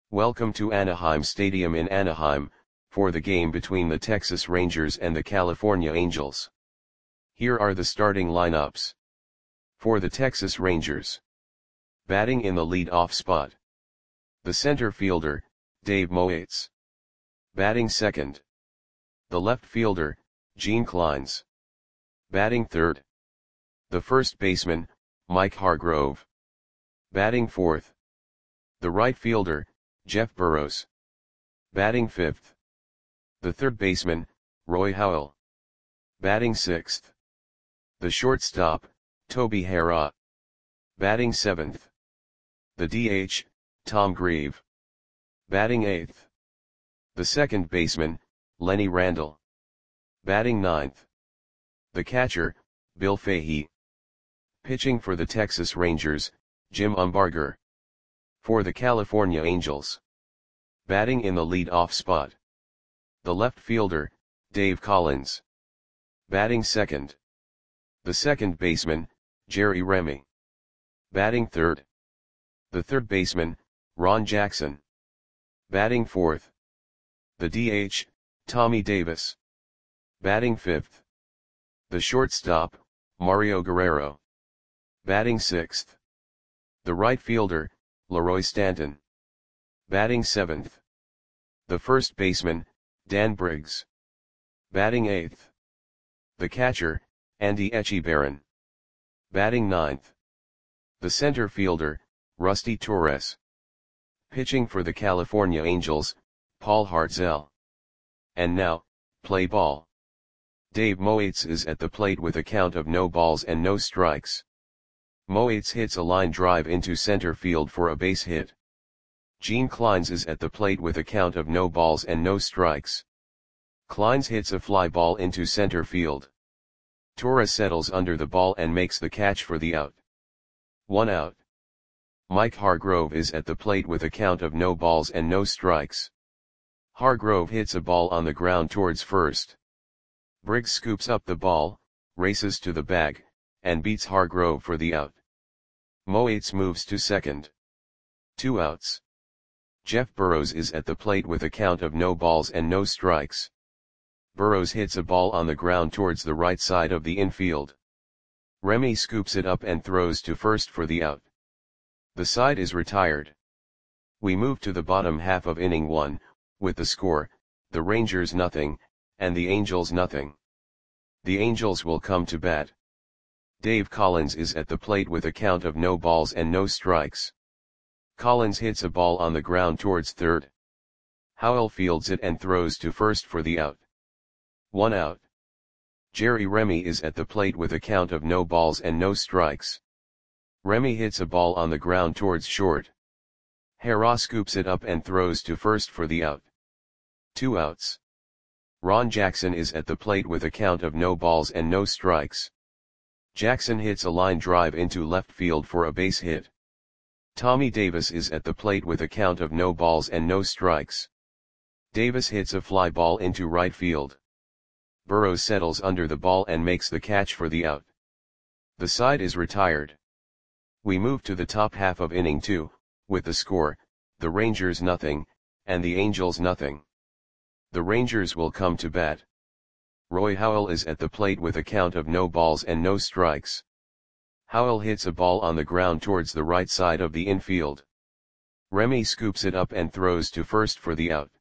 Welcome to Anaheim Stadium in Anaheim, for the game between the Texas Rangers and the California Angels. Here are the starting lineups. For the Texas Rangers. Batting in the lead-off spot. The center fielder, Dave Moates. Batting second. The left fielder, Gene Clines. Batting third. The first baseman, Mike Hargrove. Batting fourth. The right fielder, Jeff Burroughs. Batting fifth. The third baseman, Roy Howell. Batting sixth. The shortstop, Toby Harrah. Batting seventh. The DH, Tom Grieve. Batting eighth. The second baseman, Lenny Randle. Batting ninth. The catcher, Bill Fahey. Pitching for the Texas Rangers, Jim Umbarger. For the California Angels. Batting in the lead-off spot. The left fielder, Dave Collins. Batting second. The second baseman, Jerry Remy. Batting third. The third baseman, Ron Jackson. Batting fourth. The DH, Tommy Davis. Batting fifth. The shortstop, Mario Guerrero. Batting sixth. The right fielder, Leroy Stanton. Batting seventh. The first baseman, Dan Briggs. Batting eighth. The catcher, Andy Echebarren. Batting ninth. The center fielder, Rusty Torres. Pitching for the California Angels, Paul Hartzell. And now, play ball. Dave Moates is at the plate with a count of no balls and no strikes. Moates hits a line drive into center field for a base hit. Gene Clines is at the plate with a count of no balls and no strikes. Clines hits a fly ball into center field. Torres settles under the ball and makes the catch for the out. 1 out. Mike Hargrove is at the plate with a count of no balls and no strikes. Hargrove hits a ball on the ground towards first. Briggs scoops up the ball, races to the bag, and beats Hargrove for the out. Moates moves to second. 2 outs. Jeff Burroughs is at the plate with a count of no balls and no strikes. Burroughs hits a ball on the ground towards the right side of the infield. Remy scoops it up and throws to first for the out. The side is retired. We move to the bottom half of inning 1, with the score, the Rangers nothing, and the Angels nothing. The Angels will come to bat. Dave Collins is at the plate with a count of no balls and no strikes. Collins hits a ball on the ground towards third. Howell fields it and throws to first for the out. 1 out. Jerry Remy is at the plate with a count of no balls and no strikes. Remy hits a ball on the ground towards short. Harrah scoops it up and throws to first for the out. 2 outs. Ron Jackson is at the plate with a count of no balls and no strikes. Jackson hits a line drive into left field for a base hit. Tommy Davis is at the plate with a count of no balls and no strikes. Davis hits a fly ball into right field. Burroughs settles under the ball and makes the catch for the out. The side is retired. We move to the top half of inning 2, with the score, the Rangers nothing, and the Angels nothing. The Rangers will come to bat. Roy Howell is at the plate with a count of no balls and no strikes. Howell hits a ball on the ground towards the right side of the infield. Remy scoops it up and throws to first for the out.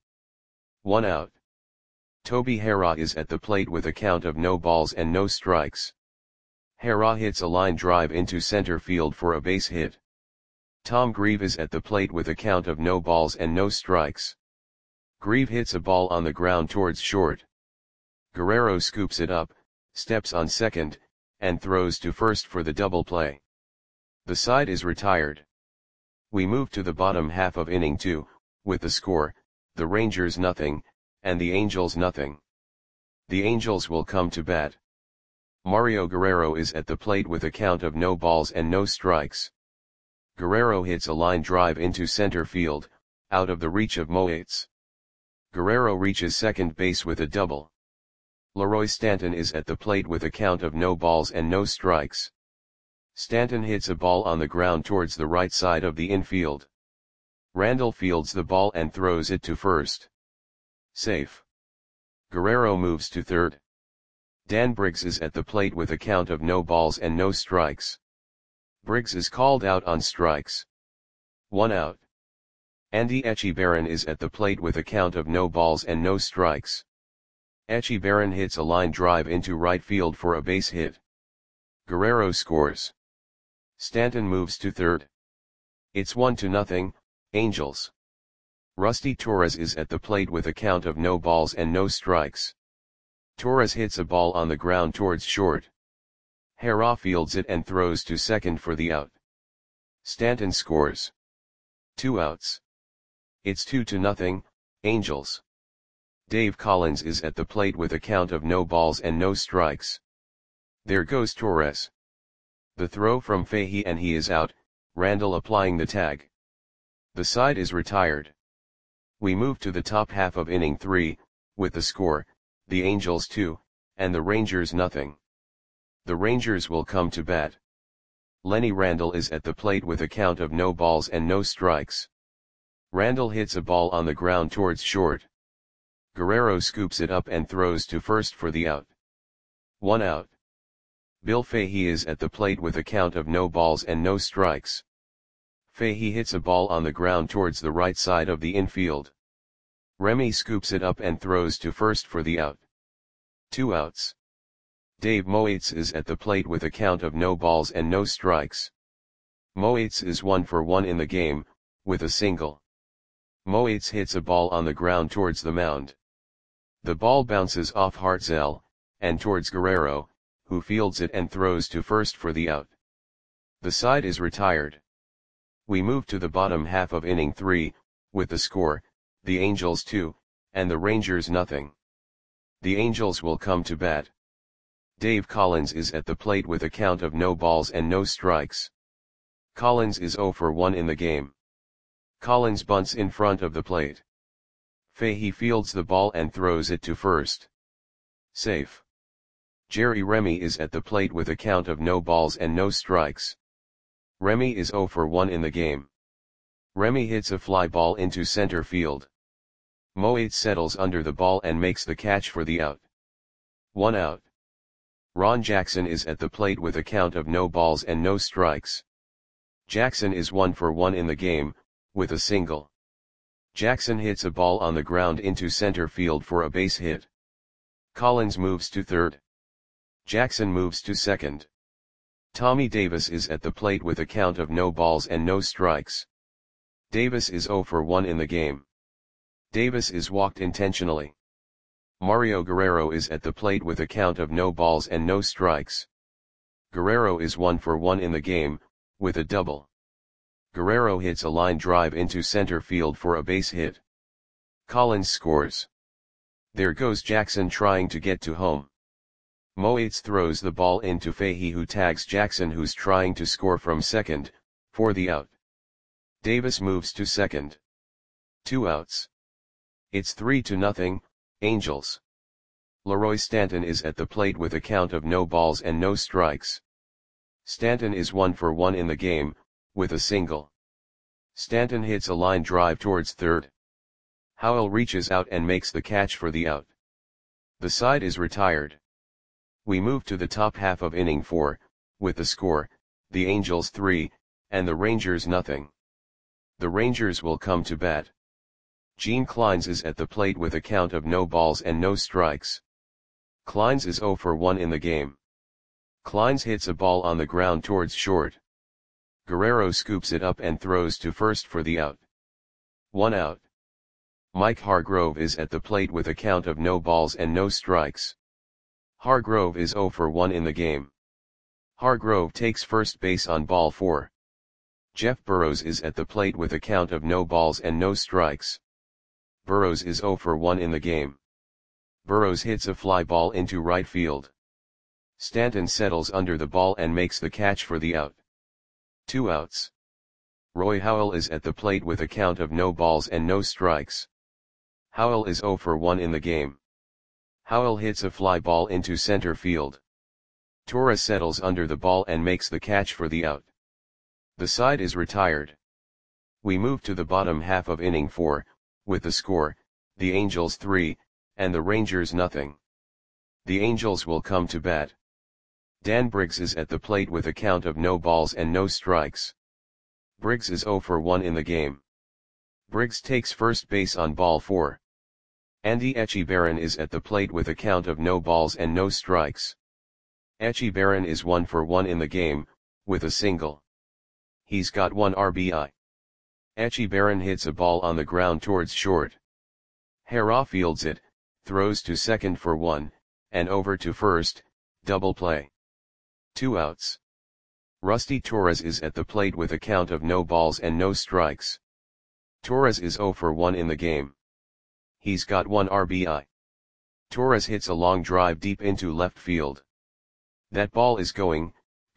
1 out. Toby Harrah is at the plate with a count of no balls and no strikes. Harrah hits a line drive into center field for a base hit. Tom Grieve is at the plate with a count of no balls and no strikes. Grieve hits a ball on the ground towards short. Guerrero scoops it up, steps on second, and throws to first for the double play. The side is retired. We move to the bottom half of inning 2, with the score, the Rangers nothing, and the Angels nothing. The Angels will come to bat. Mario Guerrero is at the plate with a count of no balls and no strikes. Guerrero hits a line drive into center field, out of the reach of Moates. Guerrero reaches second base with a double. Leroy Stanton is at the plate with a count of no balls and no strikes. Stanton hits a ball on the ground towards the right side of the infield. Randall fields the ball and throws it to first. Safe. Guerrero moves to third. Dan Briggs is at the plate with a count of no balls and no strikes. Briggs is called out on strikes. 1 out. Andy Echebarren is at the plate with a count of no balls and no strikes. Echebarren hits a line drive into right field for a base hit. Guerrero scores. Stanton moves to third. It's 1-0, Angels. Rusty Torres is at the plate with a count of no balls and no strikes. Torres hits a ball on the ground towards short. Hera fields it and throws to second for the out. Stanton scores. 2 outs. It's 2-0, Angels. Dave Collins is at the plate with a count of no balls and no strikes. There goes Torres. The throw from Fahey and he is out, Randall applying the tag. The side is retired. We move to the top half of inning 3, with the score, the Angels 2, and the Rangers 0. The Rangers will come to bat. Lenny Randall is at the plate with a count of no balls and no strikes. Randall hits a ball on the ground towards short. Guerrero scoops it up and throws to first for the out. 1 out. Bill Fahey is at the plate with a count of no balls and no strikes. Fahey hits a ball on the ground towards the right side of the infield. Remy scoops it up and throws to first for the out. 2 outs. Dave Moates is at the plate with a count of no balls and no strikes. Moates is 1 for 1 in the game, with a single. Moates hits a ball on the ground towards the mound. The ball bounces off Hartzell, and towards Guerrero, who fields it and throws to first for the out. The side is retired. We move to the bottom half of inning 3, with the score, the Angels 2, and the Rangers 0. The Angels will come to bat. Dave Collins is at the plate with a count of no balls and no strikes. Collins is 0 for 1 in the game. Collins bunts in front of the plate. Fahey fields the ball and throws it to first. Safe. Jerry Remy is at the plate with a count of no balls and no strikes. Remy is 0 for 1 in the game. Remy hits a fly ball into center field. Moates settles under the ball and makes the catch for the out. 1 out. Ron Jackson is at the plate with a count of no balls and no strikes. Jackson is 1 for 1 in the game, with a single. Jackson hits a ball on the ground into center field for a base hit. Collins moves to third. Jackson moves to second. Tommy Davis is at the plate with a count of no balls and no strikes. Davis is 0 for 1 in the game. Davis is walked intentionally. Mario Guerrero is at the plate with a count of no balls and no strikes. Guerrero is 1 for 1 in the game, with a double. Guerrero hits a line drive into center field for a base hit. Collins scores. There goes Jackson trying to get to home. Moates throws the ball into Fahey, who tags Jackson, who's trying to score from second, for the out. Davis moves to second. 2 outs. It's 3-0, Angels. Leroy Stanton is at the plate with a count of no balls and no strikes. Stanton is 1 for 1 in the game, with a single. Stanton hits a line drive towards third. Howell reaches out and makes the catch for the out. The side is retired. We move to the top half of inning 4, with the score, the Angels 3, and the Rangers 0. The Rangers will come to bat. Gene Clines is at the plate with a count of no balls and no strikes. Clines is 0 for 1 in the game. Clines hits a ball on the ground towards short. Guerrero scoops it up and throws to first for the out. 1 out. Mike Hargrove is at the plate with a count of no balls and no strikes. Hargrove is 0 for 1 in the game. Hargrove takes first base on ball 4. Jeff Burrows is at the plate with a count of no balls and no strikes. Burrows is 0 for 1 in the game. Burrows hits a fly ball into right field. Stanton settles under the ball and makes the catch for the out. 2 outs. Roy Howell is at the plate with a count of no balls and no strikes. Howell is 0 for 1 in the game. Howell hits a fly ball into center field. Torres settles under the ball and makes the catch for the out. The side is retired. We move to the bottom half of inning 4, with the score, the Angels 3, and the Rangers nothing. The Angels will come to bat. Dan Briggs is at the plate with a count of no balls and no strikes. Briggs is 0 for 1 in the game. Briggs takes first base on ball 4. Andy Etchebarren is at the plate with a count of no balls and no strikes. Etchebarren is 1 for 1 in the game, with a single. He's got 1 RBI. Etchebarren hits a ball on the ground towards short. Hara fields it, throws to second for 1, and over to first, double play. 2 outs. Rusty Torres is at the plate with a count of no balls and no strikes. Torres is 0 for 1 in the game. He's got 1 RBI. Torres hits a long drive deep into left field. That ball is going,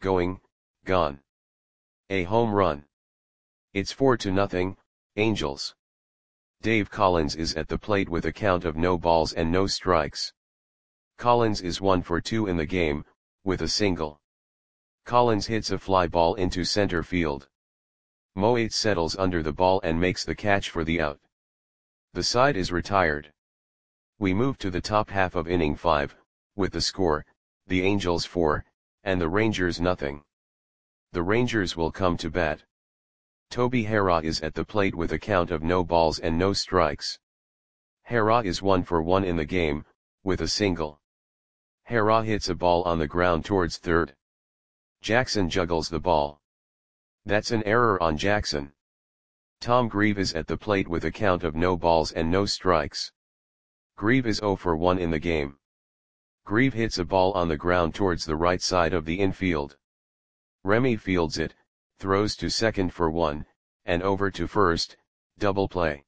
gone. A home run. It's 4-0, Angels. Dave Collins is at the plate with a count of no balls and no strikes. Collins is 1 for 2 in the game, with a single. Collins hits a fly ball into center field. Moate settles under the ball and makes the catch for the out. The side is retired. We move to the top half of inning 5, with the score, the Angels 4, and the Rangers nothing. The Rangers will come to bat. Toby Hara is at the plate with a count of no balls and no strikes. Hara is 1 for 1 in the game, with a single. Hara hits a ball on the ground towards third. Jackson juggles the ball. That's an error on Jackson. Tom Grieve is at the plate with a count of no balls and no strikes. Grieve is 0 for 1 in the game. Grieve hits a ball on the ground towards the right side of the infield. Remy fields it, throws to second for 1, and over to first, double play.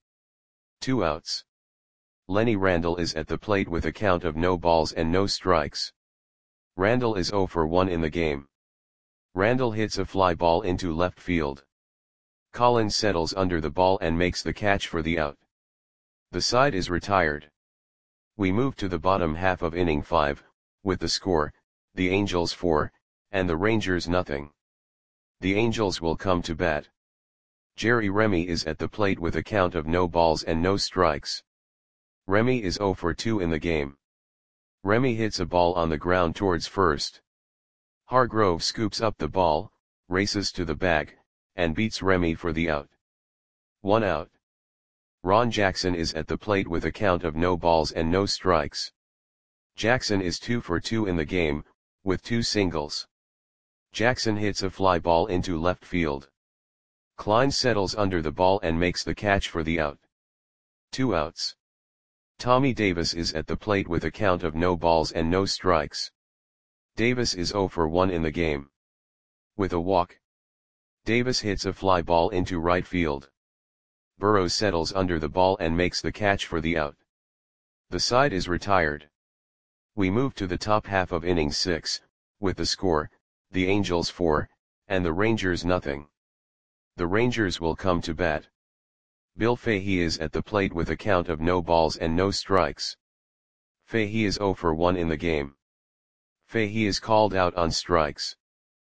2 outs. Lenny Randle is at the plate with a count of no balls and no strikes. Randle is 0 for 1 in the game. Randle hits a fly ball into left field. Collins settles under the ball and makes the catch for the out. The side is retired. We move to the bottom half of inning 5, with the score, the Angels 4, and the Rangers nothing. The Angels will come to bat. Jerry Remy is at the plate with a count of no balls and no strikes. Remy is 0 for 2 in the game. Remy hits a ball on the ground towards first. Hargrove scoops up the ball, races to the bag, and beats Remy for the out. 1 out. Ron Jackson is at the plate with a count of no balls and no strikes. Jackson is 2 for 2 in the game, with 2 singles. Jackson hits a fly ball into left field. Klein settles under the ball and makes the catch for the out. 2 outs. Tommy Davis is at the plate with a count of no balls and no strikes. Davis is 0 for 1 in the game. With a walk. Davis hits a fly ball into right field. Burrows settles under the ball and makes the catch for the out. The side is retired. We move to the top half of inning 6, with the score, the Angels 4, and the Rangers nothing. The Rangers will come to bat. Bill Fahey is at the plate with a count of no balls and no strikes. Fahey is 0 for 1 in the game. Fahey is called out on strikes.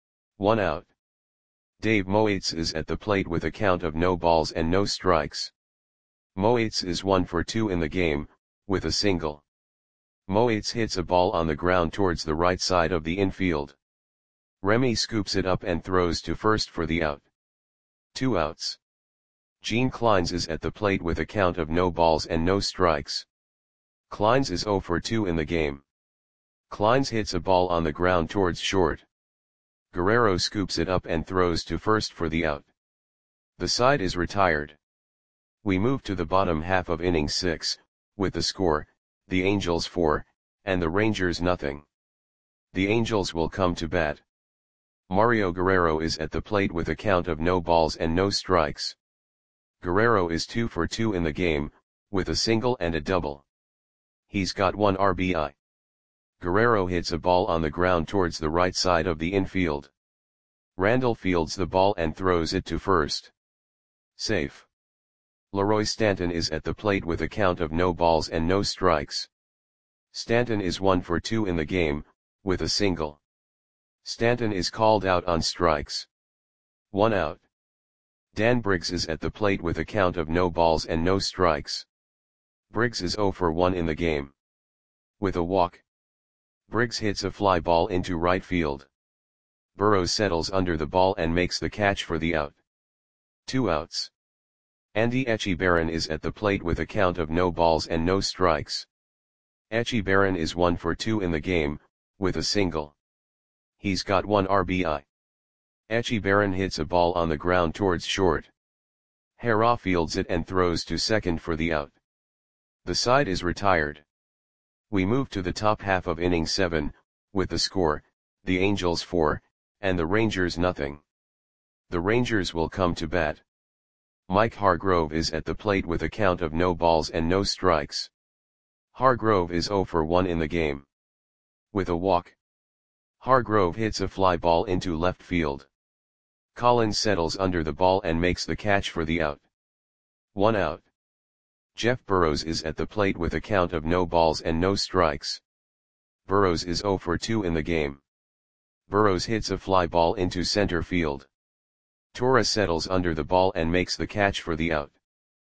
1 out. Dave Moates is at the plate with a count of no balls and no strikes. Moates is 1 for 2 in the game, with a single. Moates hits a ball on the ground towards the right side of the infield. Remy scoops it up and throws to first for the out. 2 outs. Gene Kleins is at the plate with a count of no balls and no strikes. Kleins is 0 for 2 in the game. Kleins hits a ball on the ground towards short. Guerrero scoops it up and throws to first for the out. The side is retired. We move to the bottom half of inning 6, with the score, the Angels 4, and the Rangers nothing. The Angels will come to bat. Mario Guerrero is at the plate with a count of no balls and no strikes. Guerrero is 2 for 2 in the game, with a single and a double. He's got 1 RBI. Guerrero hits a ball on the ground towards the right side of the infield. Randall fields the ball and throws it to first. Safe. Leroy Stanton is at the plate with a count of no balls and no strikes. Stanton is 1 for 2 in the game, with a single. Stanton is called out on strikes. 1 out. Dan Briggs is at the plate with a count of no balls and no strikes. Briggs is 0 for 1 in the game. With a walk, Briggs hits a fly ball into right field. Burrows settles under the ball and makes the catch for the out. 2 outs. Andy Etchebarren is at the plate with a count of no balls and no strikes. Etchebarren is 1 for 2 in the game, with a single. He's got 1 RBI. Etchebarren hits a ball on the ground towards short. Hara fields it and throws to second for the out. The side is retired. We move to the top half of inning 7, with the score, the Angels 4, and the Rangers nothing. The Rangers will come to bat. Mike Hargrove is at the plate with a count of no balls and no strikes. Hargrove is 0 for 1 in the game. With a walk, Hargrove hits a fly ball into left field. Collins settles under the ball and makes the catch for the out. 1 out. Jeff Burrows is at the plate with a count of no balls and no strikes. Burrows is 0 for 2 in the game. Burrows hits a fly ball into center field. Torres settles under the ball and makes the catch for the out.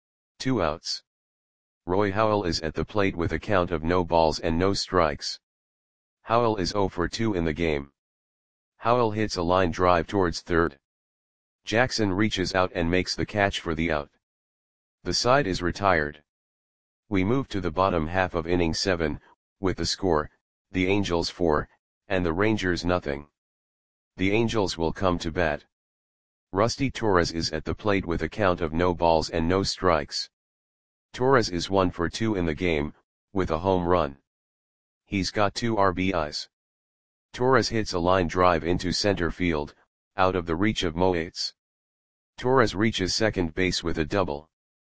2 outs. Roy Howell is at the plate with a count of no balls and no strikes. Howell is 0 for 2 in the game. Howell hits a line drive towards third. Jackson reaches out and makes the catch for the out. The side is retired. We move to the bottom half of inning 7, with the score, the Angels 4, and the Rangers nothing. The Angels will come to bat. Rusty Torres is at the plate with a count of no balls and no strikes. Torres is 1 for 2 in the game, with a home run. He's got 2 RBIs. Torres hits a line drive into center field, out of the reach of Moates. Torres reaches second base with a double.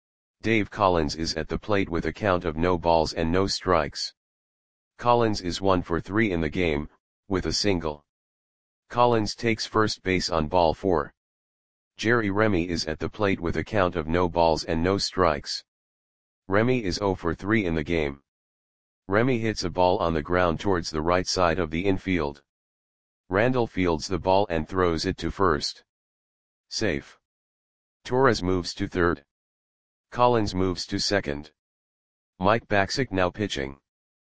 Dave Collins is at the plate with a count of no balls and no strikes. Collins is 1 for 3 in the game, with a single. Collins takes first base on ball 4. Jerry Remy is at the plate with a count of no balls and no strikes. Remy is 0 for 3 in the game. Remy hits a ball on the ground towards the right side of the infield. Randall fields the ball and throws it to first. Safe. Torres moves to third. Collins moves to second. Mike Bacsik now pitching.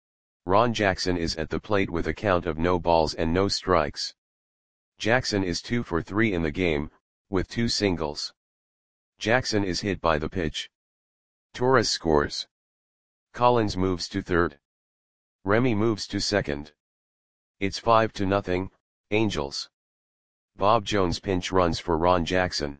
Ron Jackson is at the plate with a count of no balls and no strikes. Jackson is 2 for 3 in the game, with 2 singles. Jackson is hit by the pitch. Torres scores. Collins moves to third. Remy moves to second. It's 5-0, Angels. Bob Jones pinch runs for Ron Jackson.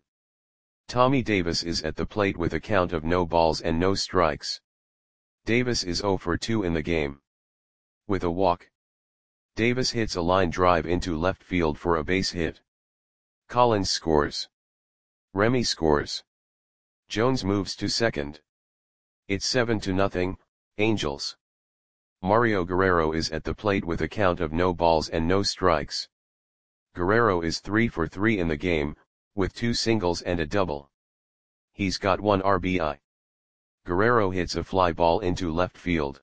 Tommy Davis is at the plate with a count of no balls and no strikes. Davis is 0 for 2 in the game. With a walk, Davis hits a line drive into left field for a base hit. Collins scores. Remy scores. Jones moves to second. It's 7-0, Angels. Mario Guerrero is at the plate with a count of no balls and no strikes. Guerrero is 3 for 3 in the game, with 2 singles and a double. He's got 1 RBI. Guerrero hits a fly ball into left field.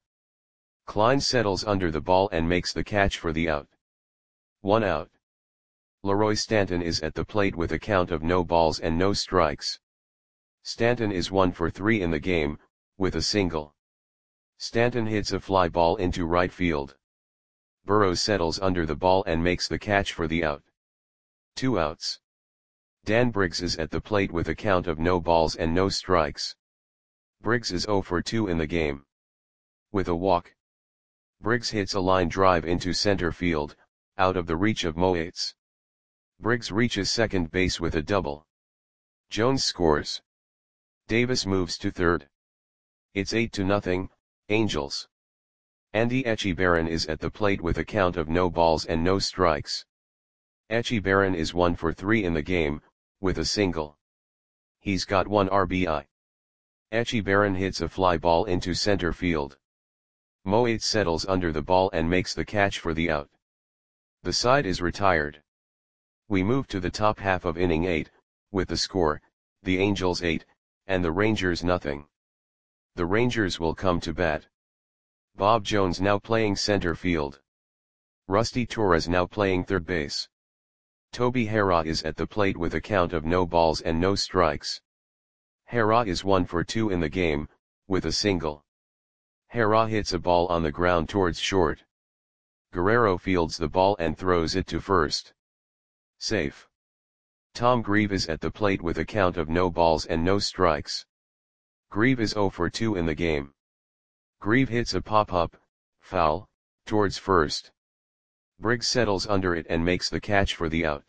Klein settles under the ball and makes the catch for the out. 1 out. Leroy Stanton is at the plate with a count of no balls and no strikes. Stanton is 1 for 3 in the game, with a single. Stanton hits a fly ball into right field. Burrows settles under the ball and makes the catch for the out. 2 outs. Dan Briggs is at the plate with a count of no balls and no strikes. Briggs is 0 for 2 in the game. With a walk, Briggs hits a line drive into center field, out of the reach of Moates. Briggs reaches second base with a double. Jones scores. Davis moves to third. It's 8-0, Angels. Andy Etchebarren is at the plate with a count of no balls and no strikes. Etchebarren is 1 for 3 in the game, with a single. He's got 1 RBI. Etchebarren hits a fly ball into center field. Moates settles under the ball and makes the catch for the out. The side is retired. We move to the top half of inning 8, with the score, the Angels 8, and the Rangers nothing. The Rangers will come to bat. Bob Jones now playing center field. Rusty Torres now playing third base. Toby Harrah is at the plate with a count of no balls and no strikes. Harrah is 1 for 2 in the game, with a single. Harrah hits a ball on the ground towards short. Guerrero fields the ball and throws it to first. Safe. Tom Grieve is at the plate with a count of no balls and no strikes. Grieve is 0 for 2 in the game. Grieve hits a pop-up, foul, towards first. Briggs settles under it and makes the catch for the out.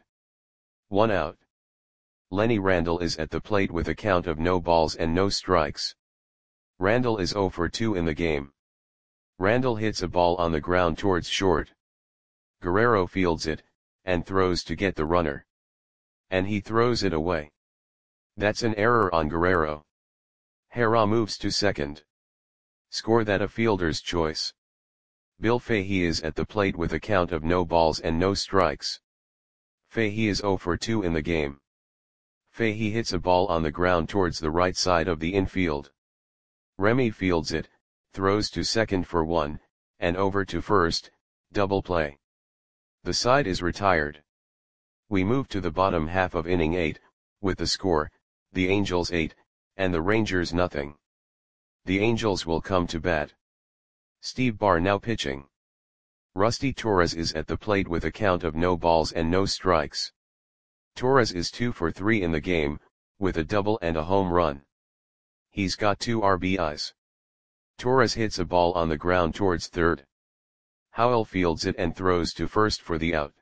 1 out. Lenny Randle is at the plate with a count of no balls and no strikes. Randle is 0 for 2 in the game. Randle hits a ball on the ground towards short. Guerrero fields it, and throws to get the runner. And he throws it away. That's an error on Guerrero. Harrah moves to second. Score that a fielder's choice. Bill Fahey is at the plate with a count of no balls and no strikes. Fahey is 0 for 2 in the game. Fahey hits a ball on the ground towards the right side of the infield. Remy fields it, throws to second for 1, and over to first, double play. The side is retired. We move to the bottom half of inning 8, with the score, the Angels 8, and the Rangers nothing. The Angels will come to bat. Steve Barr now pitching. Rusty Torres is at the plate with a count of no balls and no strikes. Torres is 2 for 3 in the game, with a double and a home run. He's got 2 RBIs. Torres hits a ball on the ground towards third. Howell fields it and throws to first for the out.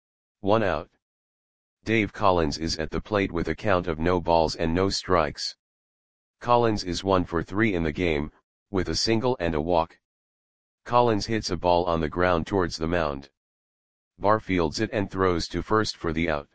1 out. Dave Collins is at the plate with a count of no balls and no strikes. Collins is 1 for 3 in the game, with a single and a walk. Collins hits a ball on the ground towards the mound. Barr fields it and throws to first for the out.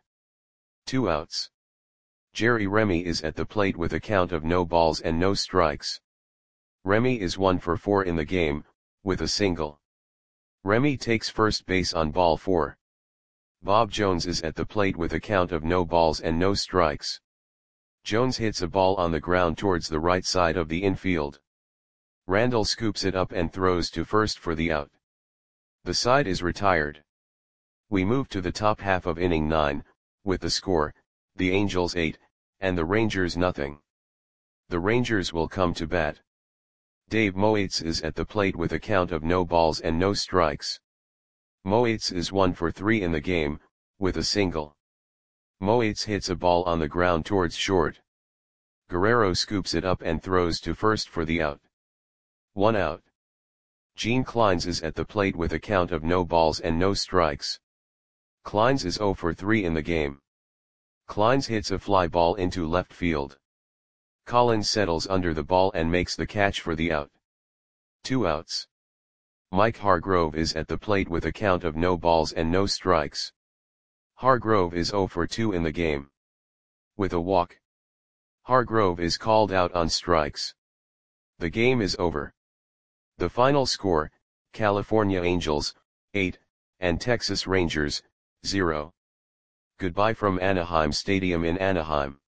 2 outs. Jerry Remy is at the plate with a count of no balls and no strikes. Remy is 1 for 4 in the game, with a single. Remy takes first base on ball 4. Bob Jones is at the plate with a count of no balls and no strikes. Jones hits a ball on the ground towards the right side of the infield. Randle scoops it up and throws to first for the out. The side is retired. We move to the top half of inning 9, with the score, the Angels 8, and the Rangers nothing. The Rangers will come to bat. Dave Moates is at the plate with a count of no balls and no strikes. Moates is 1 for 3 in the game, with a single. Moates hits a ball on the ground towards short. Guerrero scoops it up and throws to first for the out. 1 out. Gene Clines is at the plate with a count of no balls and no strikes. Clines is 0 for 3 in the game. Clines hits a fly ball into left field. Collins settles under the ball and makes the catch for the out. 2 outs. Mike Hargrove is at the plate with a count of no balls and no strikes. Hargrove is 0 for 2 in the game. With a walk. Hargrove is called out on strikes. The game is over. The final score, California Angels, 8, and Texas Rangers, 0. Goodbye from Anaheim Stadium in Anaheim.